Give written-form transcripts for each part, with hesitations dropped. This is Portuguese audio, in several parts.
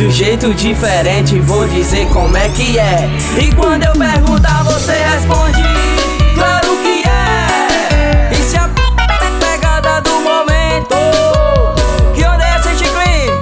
do jeito diferente, vou dizer como é que é. E quando eu perguntar, você responde: claro que é. E se a pegada do momento, que onde é esse chiclete?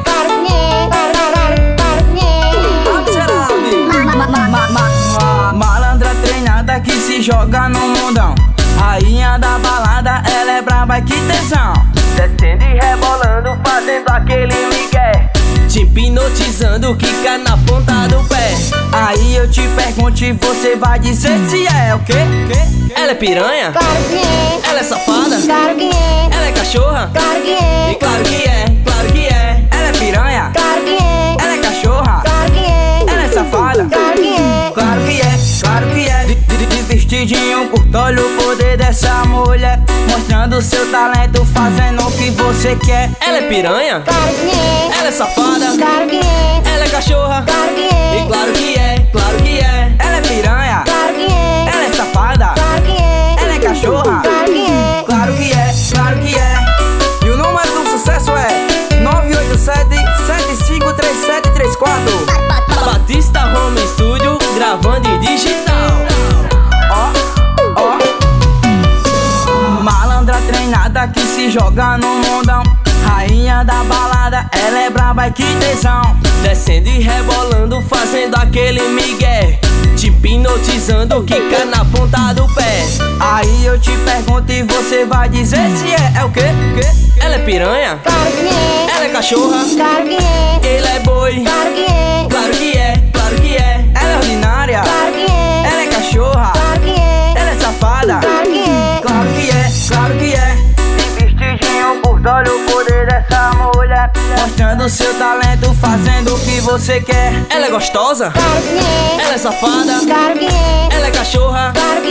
Malandra treinada que se joga no mundão, rainha da balada, ela é braba, que tesão. Descendo e rebolando, fazendo aquele migué, te hipnotizando, quica na ponta do pé. Aí eu te pergunto e você vai dizer se é o quê? Ela é piranha? Claro que é. Ela é safada? Claro que é. Ela é cachorra? Claro que é. E claro que é, claro que é. Ela é piranha? Claro que é. Ela é cachorra? Claro que é. Ela é safada? Claro que é. Claro que é, claro que é. De vestidinho curto, olha o poder dessa mulher, mostrando seu talento, fazendo o que você quer. Ela é piranha? Claro que é. Ela é safada? Claro que é. Ela é cachorra? Claro que é. E claro que é, claro que é. Ela é piranha? Claro que é. Ela é safada? Claro que é. Ela é cachorra? Claro que é. Claro que é, claro que é. E o número do sucesso é 987-753734. Batista Home Studio, gravando em digital. Ó, ó. Malandra treinada que se joga no mundão, rainha da balada, ela é braba e que tesão. Descendo e rebolando, fazendo aquele migué, te hipnotizando, quica na ponta do pé. Aí eu te pergunto e você vai dizer se é o quê? Ela é piranha? Claro que é. Ela é cachorra? Claro que é. Ele é boi? Claro que é. Claro que é, claro que é. Ela é ordinária? Claro que é. Ela é cachorra? Claro que é. Ela é safada? Claro que é. Claro que é, claro que é. De vestidinho curto, olha o poder dessa mulher, mostrando seu talento, fazendo o que você quer. Ela é gostosa? Claro que é. Ela é safada? Claro que é. Ela é cachorra? Claro que